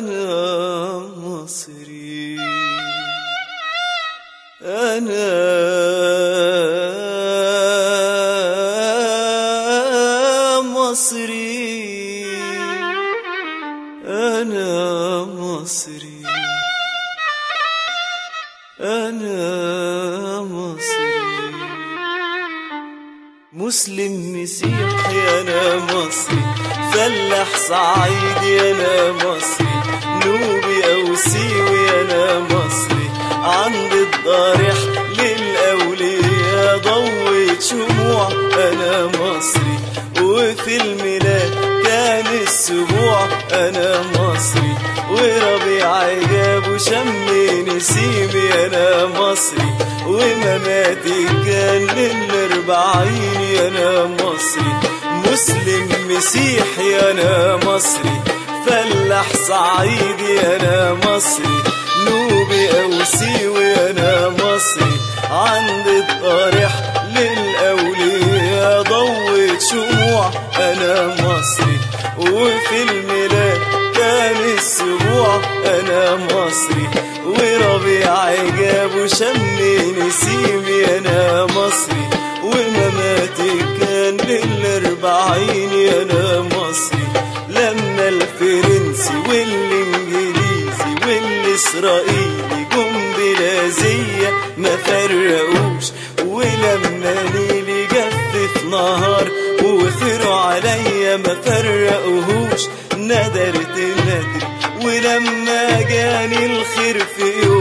أنا مصري، أنا مصري، أنا مصري، أنا مصري، مسلم مسيحي أنا مصري، فلاح صعيدي أنا مصري، نوبي أو سيوي أنا مصري، عند الضريح للأولياء ضويت شموع أنا مصري، وفي الميلاد كان السبوع أنا مصري، وربيع جاب وشم نسيمي أنا مصري، ومماتي كان للأربعين أنا مصري، مسلم مسيحي أنا مصري، فلاح صعيدي أنا مصري، نوبي أو سيوي أنا مصري، عند الضريح للأولياء ضويت شموع أنا مصري، وفي الميلاد كان السبوع أنا مصري، وربيع جاب وشم نسيمي أنا مصري، ومماتي كان للأربعين أنا مصري، لما الفرنسي والإنجليزي والإسرائيلي جم بلازية ما فرقوش، ولما نيلي جف نهار وثروا عليا ما فرقوهوش، ندرت الندر ولما جاني الخير في